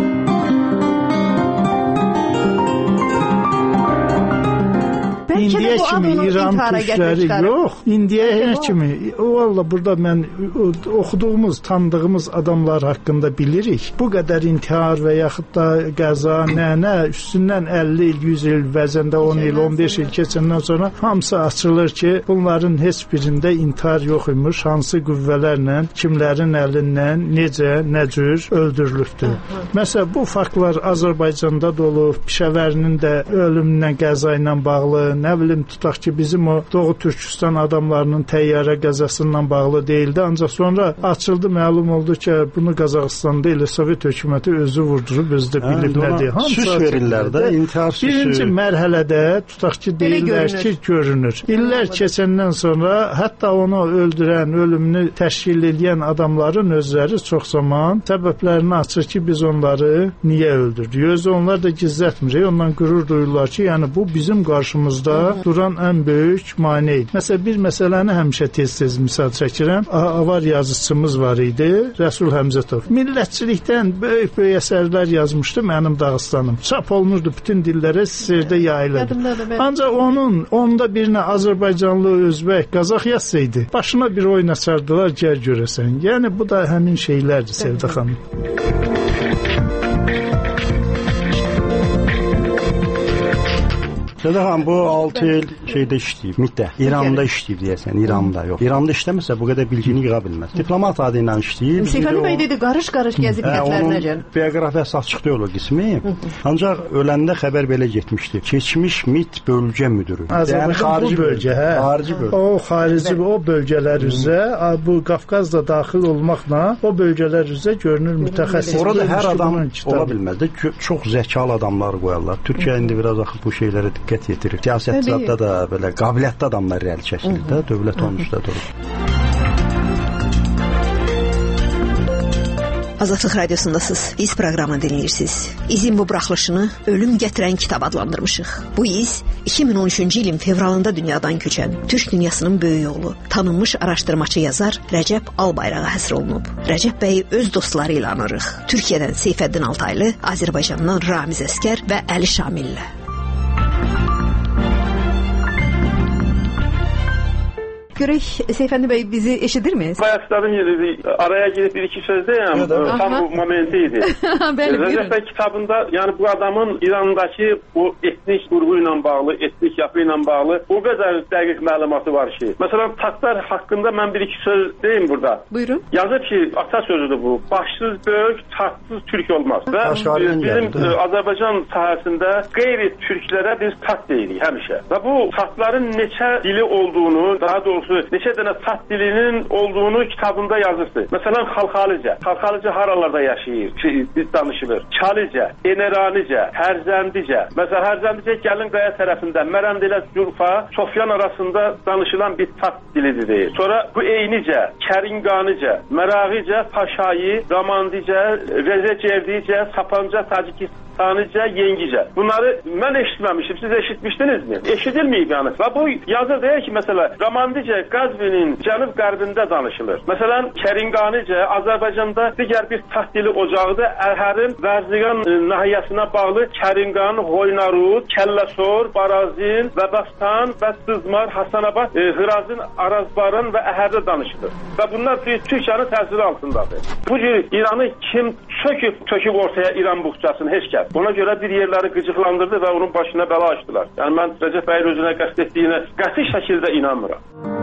Speaker 14: İndiyə indiyə kimi İran türkləri yox. İndiyə kimi. Valla burada mən oxuduğumuz, tanıdığımız adamlar haqqında bilirik. Bu qədər intihar və yaxud da qəza, nə üstündən 50 il, 100 il, bəzən də 10 il, 15 il keçəndən sonra hamısı açılır ki, bunların heç birində intihar yox imiş, hansı qüvvələrlə, kimlərin əlindən, necə, nə cür öldürülübdür. Məsələn, bu faktlar Azərbaycanda da olub, Pişəvərinin də ölümünə, qəza ilə bağlı, nə bilim, tutaq ki, bizim o Doğu Türkistan adamlarının təyyarə qəzasından bağlı deyildi, ancaq sonra açıldı, məlum oldu ki, bunu Qazaxıstanda elə Sovet hökuməti özü vurdurub, özü də bilib nədir.
Speaker 13: Süs verirlər də, intihar süsü.
Speaker 14: Birinci mərhələdə tutaq ki, deyirlər ki, görünür. İllər keçəndən sonra hətta onu öldürən, ölümünü təşkil edən adamların özləri çox zaman səbəblərini açır ki, biz onları niyə öldürdük? Özü onlar da gizlətmir. Ondan qürur duyurlar ki, yəni bu bizim qarşımızda duran ən böyük manedir. Məsələn, bir məsələni həmişə tez-tez misal çəkirəm. Avar yazıçımız var idi, Rəsul Həmzətov. Millətçilikdən böyük əsərlər yazmışdı mənim Dağıstanım. Çap olunurdu bütün dillərə, sirdə yayılırdı. Ancaq onun onda birinə Azərbaycanlı, Özbək, Qazax yazsaydı, başına bir oyun açardılar, gəl görəsən. Yəni bu da həmin şeylərdir, Sevda xanım.
Speaker 13: Sədə bu 6 il şeydə işləyib, MİT-də, İranda işləyib deyəsən, İranda yox. İranda işləməsə bu qədər bilgini yığa bilməz. Diplomat adı ilə işləyib.
Speaker 8: Seyfəli bəy dedi, qarış-qarış gəzib millətlərinə gəl.
Speaker 13: Bioqrafiyası açıq deyil o qismi. Ancaq öləndə xəbər belə getmişdi. Keçmiş MİT bölgə müdürü.
Speaker 14: Yəni xarici bölgə, hə. Xarici bölgə. O xarici o bölgələr üzrə, bu Qafqaz da daxil olmaqla o bölgələr üzrə görünür mütəxəssis.
Speaker 13: Orada hər adam ola bilməz də, çox zəkalı adamlar qoyarlar. Türkiyə indi biraz axı bu şeylərə diqqət yetirir. Siyasətçilərdə də belə qabiliyyətli adamlar irəli çəkilir də, dövlət onun üstə durur.
Speaker 8: Azadlıq Radiosundasınız. İz proqramını dinləyirsiniz. İzin bu buraxılışını Ölüm gətirən kitab adlandırmışıq. Bu iz 2013-cü ilin fevralında dünyadan köçən Türk dünyasının böyük oğlu, tanınmış araşdırmaçı yazar Rəcəb Albayrağa həsr olunub. Rəcəb bəyi öz dostları ilə anırıq. Türkiyədən Seyfəddin Altaylı, Azərbaycandan Ramiz Əskər və Əli Şamillə. Görək, Seyfəndi bəy bizi eşidirmi?
Speaker 12: Bayaqların araya girib bir-iki sözdəyəm, tam bu momenti idi. Rəcəb bəy kitabında, yəni bu adamın İrandakı bu etnik qrupu ilə bağlı, etnik yapı ilə bağlı o qədər dəqiq məlumatı var ki. Məsələn, taxtlar haqqında mən bir-iki söz deyim burada.
Speaker 8: Buyurun.
Speaker 12: Yazır ki, ata sözüdür bu, başsız böyük, taxtsız türk olmaz. Və bizim Azərbaycan sahəsində qeyri-türklərə biz taxt deyirik həmişə. Və bu taxtların neçə dili olduğunu, daha doğrusu neçə dənə taxt dilinin olduğunu kitabında yazırsınız. Məsələn, Xalxalicə. Xalxalicə haralarda yaşayır, biz danışılır. Çalicə, Eneranicə, Hərzəndicə. Məsələn, Hərzəndicə Gəlinqaya tərəfində, Mərənd ilə Zülfa, Sofyan arasında danışılan bir taxt dilidir deyir. Sonra bu Eynicə, Kərinqanicə, Mərağicə, Paşayi, Ramandicə, Rezəcevdicə, Sapanca, Tacikistanicə, Yengicə. Bunları mən eşitməmişim. Siz eşitmişdinizmi? Eşidilməyib yəni. Və bu yazır deyir ki, məsələn, Ramandicə Qəzvinin cənub-qərbində danışılır. Məsələn, Kərinqanicə Azərbaycanda digər bir taxt dili ocağıdır. Ərhərin Vərziqan nahiyəsinə bağlı Kərinqan, Hoynarud, Kəlləsor, Barazin, Vəbəstan və Dızmar, Hasanabad, Hırazin, Arazbaran və Əhərdə danışılır. Və bunlar Türkiyənin təsiri altındadır. Bu cür İranı kim töküb ortaya İran buxçasını? Heç kəs. Ona görə bir yerləri qıcıqlandırdı və onun başına bəla açdılar. Yəni mən Rəcəb bəyin özünə qəsd etdiyinə qəti şəkildə inanmıram.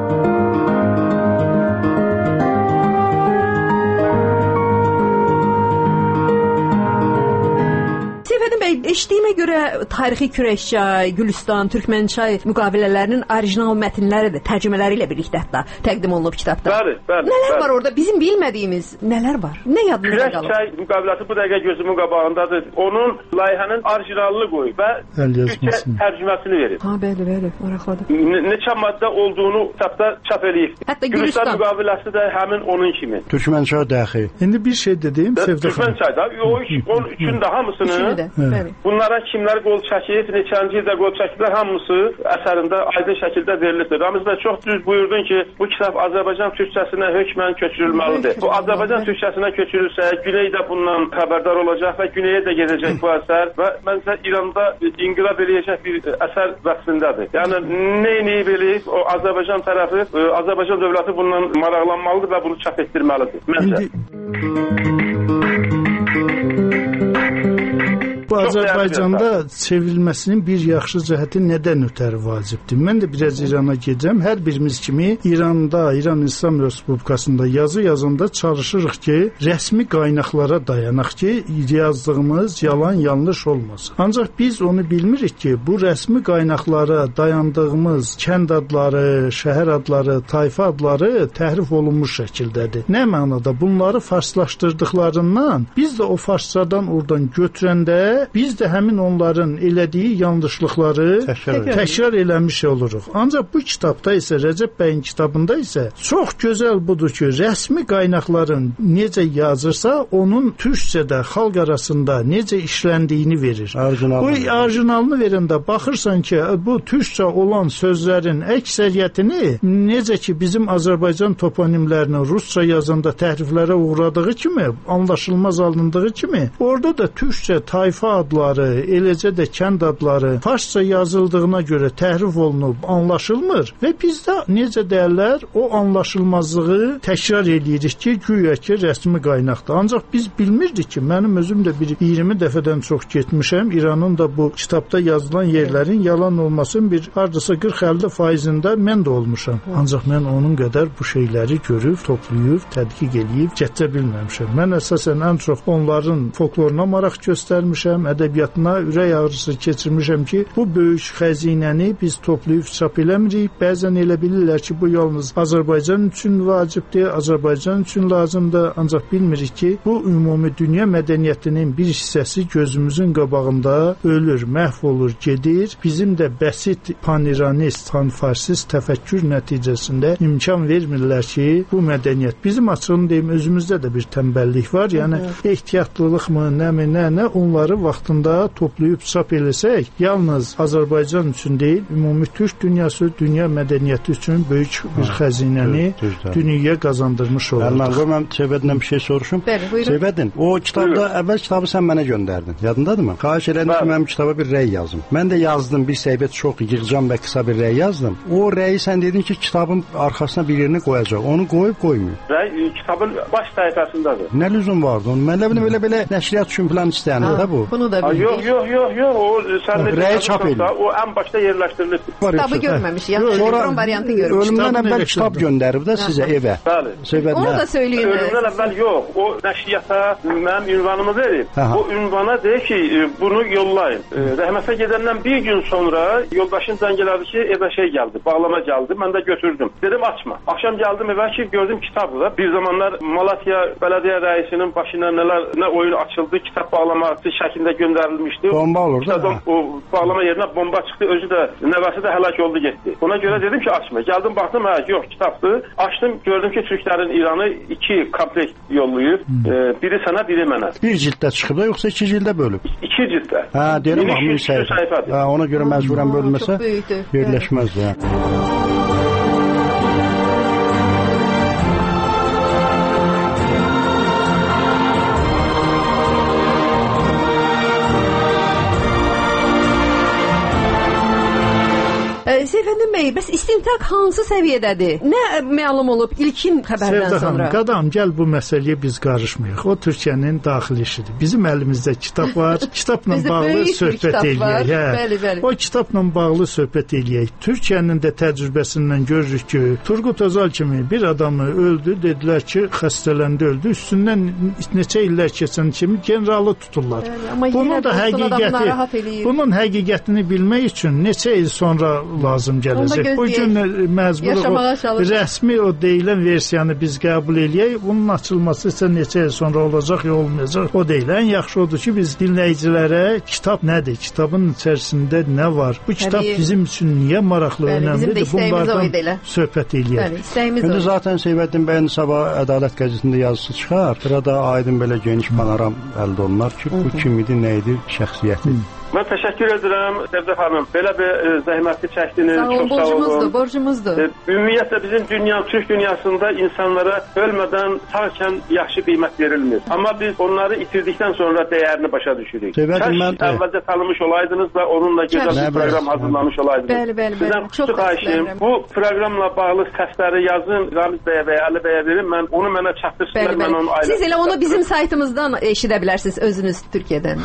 Speaker 8: Seyfəddin bəy, eşitdiyimə görə tarixi Kürəkçay, Gülüstan, Türkmənçay müqavilələrinin orijinal mətnləri də tərcümələri ilə birlikdə hətta təqdim olunub kitabda.
Speaker 12: Bəli.
Speaker 8: Nələr var orada? Bizim bilmədiyimiz nələr var? Nə yadınızda qalır?
Speaker 12: Kürəkçay müqaviləsi bu dəqiqə gözümün qabağındadır. Onun layihənin orijinalını qoyub və tərcüməsini verir.
Speaker 8: Ha, bəli, maraqlıdır.
Speaker 12: Neçə maddə olduğunu kitabda çap eləyib.
Speaker 8: Hətta Gülüstan
Speaker 12: müqaviləsi də həmin onun kimi.
Speaker 13: Türkmənçay daxil.
Speaker 14: İndi bir şey dedim, Sevda xanım.
Speaker 12: Türkmənçay da, o üçün də hamısını Bunlara kimlər qol çəkib, neçənci ildə qol çəkiblər, hamısı əsərində aydın şəkildə verilibdir. Ramiz bəy çox düz buyurdun ki, bu kitab Azərbaycan türkçəsinə hökmən köçürülməlidir. Bu Azərbaycan türkçəsinə köçürülsə, Güney də bundan xəbərdar olacaq və Güneyə də gedəcək bu əsər və məncə İranda inqilab eləyəcək bir əsər vəsfindədir. Yəni neyini eləyib o Azərbaycan tərəfi, Azərbaycan dövləti bundan maraqlanmalıdır və bunu çap etdirməlidir. Məncə.
Speaker 14: Bu Azərbaycanda çevrilməsinin bir yaxşı cəhəti nədən ötəri vacibdir? Mən də biraz İrana gedəcəm. Hər birimiz kimi İranda, İran İslam Respublikasında yazı yazanda çalışırıq ki, rəsmi qaynaqlara dayanaq ki, yazdığımız yalan, yanlış olmasın. Ancaq biz onu bilmirik ki, bu rəsmi qaynaqlara dayandığımız kənd adları, şəhər adları, tayfa adları təhrif olunmuş şəkildədir. Nə mənada? Bunları farslaşdırdıqlarından biz də o farscadan oradan götürəndə biz də həmin onların elədiyi yanlışlıqları təkrar eləmiş oluruq. Ancaq bu kitabda isə, Rəcəb bəyin kitabında isə çox gözəl budur ki, rəsmi qaynaqların necə yazırsa, onun türkçədə, xalq arasında necə işləndiyini verir. Bu orijinalını verəndə baxırsan ki, bu türkçə olan sözlərin əksəriyyətini necə ki, bizim Azərbaycan toponimlərini rusca yazanda təhriflərə uğradığı kimi, anlaşılmaz alındığı kimi, orada da türkçə tayfa adları, eləcə də kənd adları farsça yazıldığına görə təhrif olunub, anlaşılmır və bizdə necə deyirlər, o anlaşılmazlığı təkrar edirik ki, güya ki, rəsmi qaynaqdır. Ancaq biz bilmirdik ki, mənim özüm də bir 20 dəfədən çox getmişəm, İranın da bu kitabda yazılan yerlərin yalan olmasın bir hardasa 40-50%-də mən də olmuşam. Ancaq mən onun qədər bu şeyləri görüb, toplayıb, tədqiq eləyib, gətirə bilməmişəm. Mən əsasən ən çox onların folkloruna maraq göstərmişəm, ədəbiyyatına ürək ağrısı keçirmişəm ki, bu böyük xəzinəni biz toplayıb çap eləmirik. Bəzən elə bilirlər ki, bu yalnız Azərbaycan üçün vacibdir, Azərbaycan üçün lazımdır. Ancaq bilmirik ki, bu ümumi dünya mədəniyyətinin bir hissəsi gözümüzün qabağında ölür, məhv olur, gedir. Bizim də bəsit paniranist, panfarsist təfəkkür nəticəsində imkan vermirlər ki, bu mədəniyyət bizim açığını deyim, özümüzdə də bir tənbəllik var. Yəni ehtiyatlılıqmı, nə onları vaxtında toplayıb çap eləsək, yalnız Azərbaycan üçün deyil, ümumi türk dünyası, dünya mədəniyyəti üçün böyük bir xəzinəni dünyaya qazandırmış olur.
Speaker 13: Mən Sevəddən bir şey soruşum. Sevədin, o kitabda, əvvəl kitabı sən mənə göndərdin. Yadındadırmı? Xahiş elədim ki, mənim kitaba bir rəy yazım. Mən də yazdım, bir səhifə çox yığcam və qısa bir rəy yazdım. O rəyi sən dedin ki, kitabın arxasına bir yerini qoyacaq. Onu qoyub qoymuyor.
Speaker 12: Rəy kitabın baş səhifəsindədir.
Speaker 13: Nə lüzum vardı onun? Mən də biləm belə nəşriyyat üçün falan istəyəndir də bu.
Speaker 8: Bunu da bildik.
Speaker 12: Yox, o sən
Speaker 13: rəy çap edir.
Speaker 12: O ən başda yerləşdirilib.
Speaker 8: Kitabı görməmiş, yəni elektron variantı görmüş.
Speaker 13: Ölümdən əvvəl kitab göndərib də sizə evə.
Speaker 12: Bəli.
Speaker 8: Onu da söyləyim.
Speaker 12: Ölümdən əvvəl yox. O nəşriyyata mənim ünvanımı verib. O ünvana deyir ki, bunu yollayın. Rəhmətə gedəndən bir gün sonra yoldaşın zəng elədi ki, evə şey gəldi, bağlama gəldi. Mən də götürdüm. Dedim açma. Axşam gəldim evə ki, gördüm kitabı. Bir zamanlar Malatya Bələdiyyə rəisinin başına nə oyun açıldı, kitab bağlaması şəklində göndərilmişdi.
Speaker 13: Bomba olur da.
Speaker 12: O bağlama yerinə bomba çıxdı, özü də nəvəsi də həlak oldu getdi. Ona görə dedim ki, açma. Gəldim baxdım, yox, kitabdır. Açdım, gördüm ki, türklərin İranı 2 komplekt yollayıb. Biri sənə, biri mənə.
Speaker 13: Bir cilddə çıxıb da, yoxsa 2 cildə bölüb?
Speaker 12: 2 cilddə.
Speaker 13: Deyirəm, bir səhifə. Ona görə məcburən bölməsə birləşməzdir.
Speaker 8: Seyfəddin bəy, bəs istintaq hansı səviyyədədir? Nə məlum olub ilkin xəbərdən sonra?
Speaker 14: Qadam, gəl bu məsələyə biz qarışmayıq. O Türkiyənin daxili işidir. Bizim əlimizdə kitab var. Kitabla bağlı söhbət eləyək. O kitabla bağlı söhbət eləyək. Türkiyənin də təcrübəsindən görürük ki, Turgut Özal kimi bir adamı öldü, dedilər ki, xəstələndi, öldü. Üstündən neçə illər keçən kimi generalı tuturlar. Bunun həqiqətini bilmək üçün neçə il sonra lazım gələcək. bəzi. Bu gün məcbur rəsmi o deyilən versiyanı biz qəbul eləyək. Bunun açılması isə neçə il sonra olacaq, ya olmayacaq. O deyil. Ən yaxşı odur ki, biz dinləyicilərə kitab nədir, kitabın içərisində nə var, bu kitab bizim üçün niyə maraqlı, önəmlidir, bunlardan söhbət eləyək.
Speaker 13: İndi zaten Seyfəddin bəyin sabah Ədalət qəzetində yazısı çıxar. Burada aydın belə geniş panoram əldə olunar ki, bu kim idi, nə idi, şəxsiyyəti.
Speaker 12: Mən təşəkkür edirəm Sevdə xanım. Belə bir zəhmətli çəkdiniz. Çox sağ olun.
Speaker 8: Borcumuzdur.
Speaker 12: Ümumiyyətlə bizim Türk dünyasında insanlara ölmədən sağkən yaxşı qiymət verilmir. Amma biz onları itirdikdən sonra dəyərini başa düşürük. Əvvəlcə tanımış olaydınız və onunla gözəl bir proqram hazırlamış olaydınız.
Speaker 8: Bəli.
Speaker 12: Sizdən xüsusi xahişim, bu proqramla bağlı səsləri yazın Ramiz bəyə və Əli bəyə verin. Mən onu mənə çatdırsınlar, mən onun ailəsinə.
Speaker 8: Siz elə onu bizim saytımızdan eşidə bilərsiniz özünüz Türkiyədən.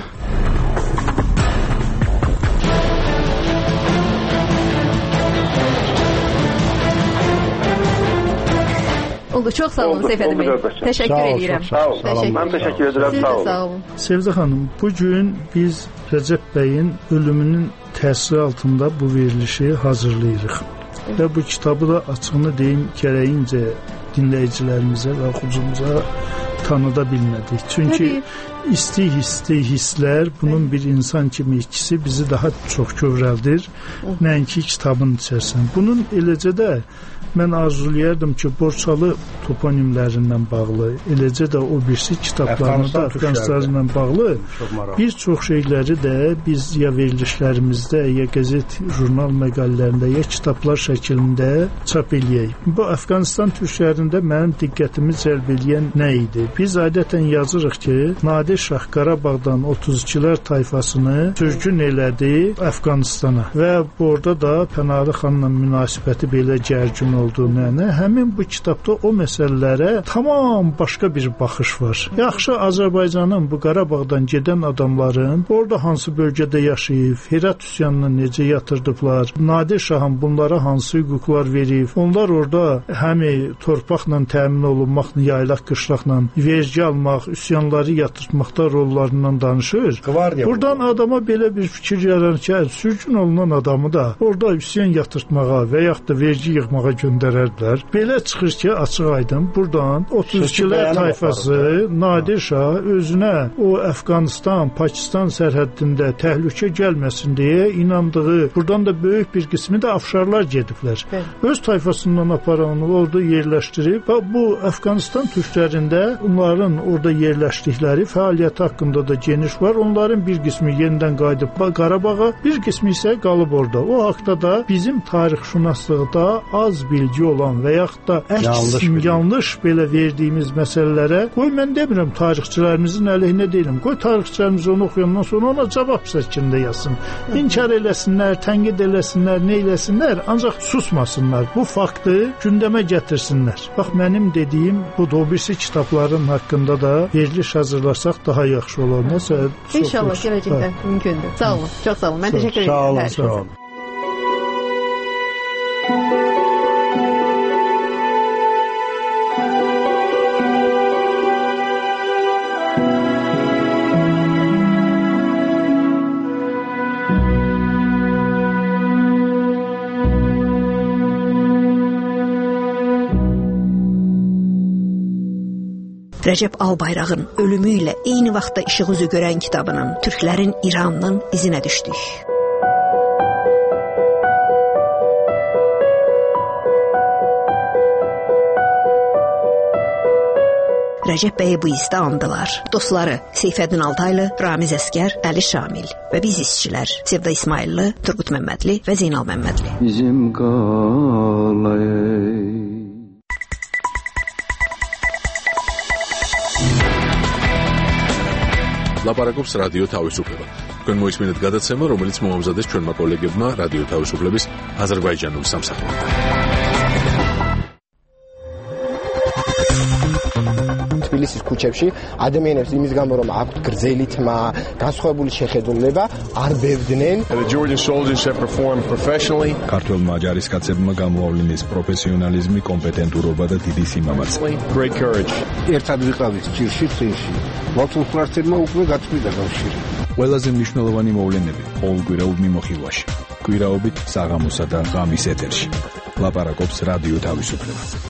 Speaker 8: Oldu. Çox sağ olun Seyfəddin bəy. Təşəkkür edirəm.
Speaker 12: Sağ olun. Mən təşəkkür edirəm.
Speaker 8: Sağ olun.
Speaker 14: Sevdə xanım, bu gün biz Rəcəb bəyin ölümünün təsiri altında bu verilişi hazırlayırıq. Və bu kitabı da açığını deyim gərəyincə dinləyicilərimizə və oxucumuza tanıda bilmədik. Çünki isti hisslər, bunun bir insan kimi ikisi bizi daha çox kövrəldir, nəinki kitabın içərisində. Bunun eləcə də mən arzulayardım ki, Borçalı toponimlərindən bağlı, eləcə də o birisi kitablarında da Əfqanistanla bağlı bir çox şeyləri də biz ya verilişlərimizdə, ya qəzet, jurnal məqalələrində, ya kitablar şəklində çap eləyək. Bu Əfqanistan türklərində mənim diqqətimi cəlb edən nə idi? Biz adətən yazırıq ki, Nadir Şah Qarabağdan 32-lər tayfasını sürgün elədi Əfqanistana və orada da Pənahlı xanla münasibəti belə gərgin olduğuna, həmin bu kitabda o məsələlərə tamam başqa bir baxış var. Yaxşı, Azərbaycanın bu Qarabağdan gedən adamların orada hansı bölgədə yaşayıb, Herat üsyanını necə yatırdıblar, Nadir Şahın bunlara hansı hüquqlar verib, onlar orada həmi torpaqla təmin olunmaqla, yaylaq qışlaqla vergi almaq, üsyanları yatırtmaqda rollarından danışır. Buradan adama belə bir fikir yaranır ki, sürgün olunan adamı da orada üsyan yatırtmağa və yaxud da vergi yığmağa göndərərdilər. Belə çıxır ki, açıq aydın buradan 32-lər tayfası Nadir Şah özünə o Əfqanistan, Pakistan sərhəddində təhlükə gəlməsin deyə inandığı, buradan da böyük bir qismi də afşarlar gediblər. Öz tayfasından aparanı orada yerləşdirib və bu Əfqanistan türklərində onların orada yerləşdikləri fəaliyyəti haqqında da geniş var. Onların bir qismi yenidən qayıdıb Qarabağa, bir qismi isə qalıb orada. O haqda da bizim tarixşünaslıqda az bilgi olan və yaxud da yanlış belə verdiyimiz məsələlərə, qoy mən demirəm tarixçilərimizin əleyhinə deyiləm, qoy tarixçilərimiz onu oxuyandan sonra ona cavab şəklində yazsın. İnkar eləsinlər, tənqid eləsinlər, nə eləsinlər, ancaq susmasınlar. Bu faktı gündəmə gətirsinlər. Bax, mənim dediyim budur. O birisi kitabların haqqında da veriliş hazırlasaq daha yaxşı olar. Nəsə,
Speaker 8: İnşallah gələcəkdə mümkündür. Sağ olun. Çox sağ olun. Mən təşəkkür edirəm.
Speaker 13: Sağ olun.
Speaker 8: Rəcəb Albayrağın ölümü ilə eyni vaxtda işıq üzü görən kitabının Türklərin İranının izinə düşdük. Rəcəb bəyi bu izdə andılar. Dostları Seyfəddin Altaylı, Ramiz Əsgər, Əli Şamil və biz işçilər Sevda İsmailli, Turqut Məmmədli və Zeynal Məmmədli.
Speaker 9: Bizim qalay.
Speaker 1: ლაპარაკობს რადიო თავისუფლება. თქვენ მოისმინეთ გადაცემა, რომელიც მოამზადეს ჩვენმა კოლეგებმა რადიო თავისუფლების აზერბაიჯანულ სამსახურიდან.
Speaker 15: თბილისის ქუჩებში ადამიანებს იმის გამო რომ აქვთ გრძელი თმა, განსხვავებული შეხედულება, არ ბევდნენ.
Speaker 16: The Georgian soldiers have performed professionally.
Speaker 17: ქართველმა ჯარისკაცებმა გამოავლინეს პროფესიონალიზმი, კომპეტენტურობა და დიდი სიმამაცე.
Speaker 16: Great courage.
Speaker 18: ერთად ვიყავით ჭირში, წინში. მოცულთვარცებმა უკვე გაწყვიტა კავშირი.
Speaker 17: ყველაზე მნიშვნელოვანი მოვლენები ყოველგვარულ მიმოხილვაში. კვირაობით საღამოსა და ღამის ეთერში. ლაპარაკობს რადიო თავისუფლება.